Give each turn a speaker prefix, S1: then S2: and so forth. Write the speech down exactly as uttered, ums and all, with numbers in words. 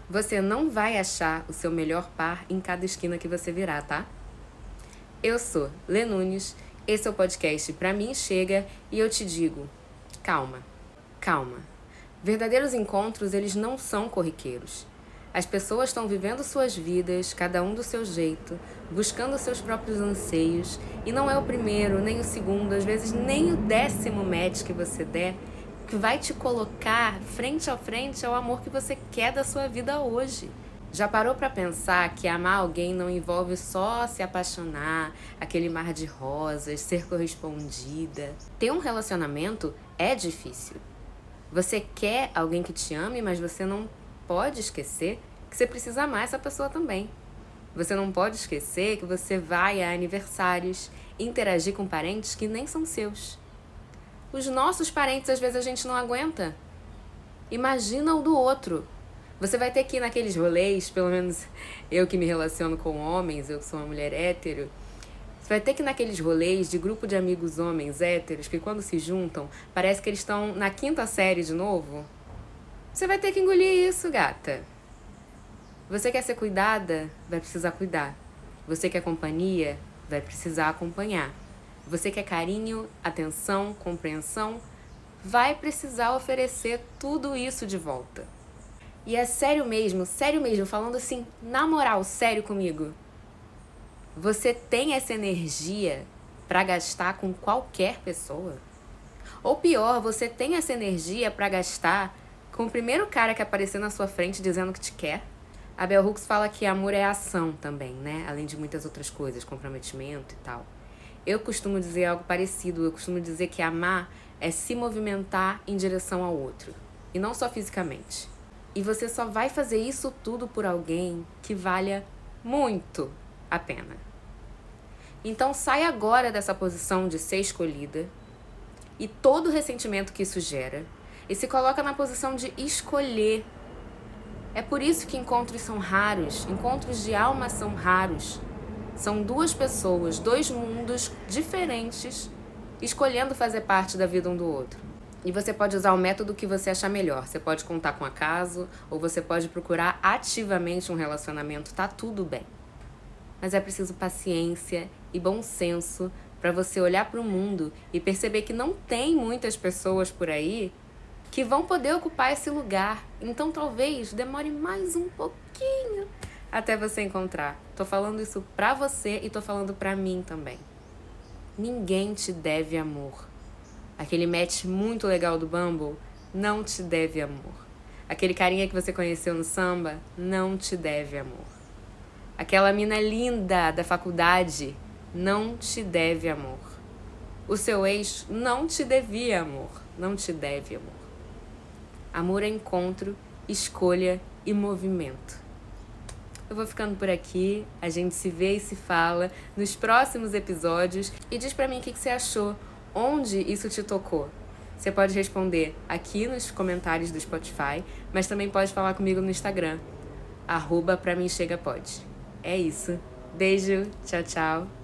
S1: Você não vai achar o seu melhor par em cada esquina que você virar, tá? Eu sou Lê Nunes, esse é o podcast Pra Mim Chega e eu te digo, calma, calma. Verdadeiros encontros, eles não são corriqueiros. As pessoas estão vivendo suas vidas, cada um do seu jeito, buscando seus próprios anseios, e não é o primeiro, nem o segundo, às vezes nem o décimo match que você der, que vai te colocar frente a frente ao amor que você quer da sua vida hoje. Já parou pra pensar que amar alguém não envolve só se apaixonar, aquele mar de rosas, ser correspondida? Ter um relacionamento é difícil. Você quer alguém que te ame, mas você não pode esquecer que você precisa amar essa pessoa também. Você não pode esquecer que você vai a aniversários, interagir com parentes que nem são seus. Os nossos parentes, às vezes, a gente não aguenta. Imagina o do outro. Você vai ter que ir naqueles rolês, pelo menos eu que me relaciono com homens, eu que sou uma mulher hétero, você vai ter que ir naqueles rolês de grupo de amigos homens héteros que quando se juntam, parece que eles estão na quinta série de novo. Você vai ter que engolir isso, gata. Você quer ser cuidada? Vai precisar cuidar. Você quer companhia? Vai precisar acompanhar. Você quer carinho, atenção, compreensão? Vai precisar oferecer tudo isso de volta. E é sério mesmo, sério mesmo, falando assim, na moral, sério comigo. Você tem essa energia pra gastar com qualquer pessoa? Ou pior, você tem essa energia pra gastar com o primeiro cara que aparecer na sua frente dizendo que te quer? A Bell Hooks fala que amor é ação também, né? Além de muitas outras coisas, comprometimento e tal. Eu costumo dizer algo parecido, eu costumo dizer que amar é se movimentar em direção ao outro, e não só fisicamente. E você só vai fazer isso tudo por alguém que valha muito a pena. Então sai agora dessa posição de ser escolhida e todo o ressentimento que isso gera e se coloca na posição de escolher. É por isso que encontros são raros, encontros de alma são raros. São duas pessoas, dois mundos diferentes, escolhendo fazer parte da vida um do outro. E você pode usar o método que você achar melhor. Você pode contar com acaso, ou você pode procurar ativamente um relacionamento. Tá tudo bem. Mas é preciso paciência e bom senso para você olhar para o mundo e perceber que não tem muitas pessoas por aí que vão poder ocupar esse lugar. Então talvez demore mais um pouquinho até você encontrar. Tô falando isso pra você e tô falando pra mim também. Ninguém te deve amor. Aquele match muito legal do Bumble não te deve amor. Aquele carinha que você conheceu no samba não te deve amor. Aquela mina linda da faculdade não te deve amor. O seu ex não te devia amor. Não te deve amor. Amor é encontro, escolha e movimento. Eu vou ficando por aqui, a gente se vê e se fala nos próximos episódios e diz pra mim o que você achou, onde isso te tocou. Você pode responder aqui nos comentários do Spotify, mas também pode falar comigo no Instagram, arroba pra mim chega pode. É isso. Beijo, tchau, tchau.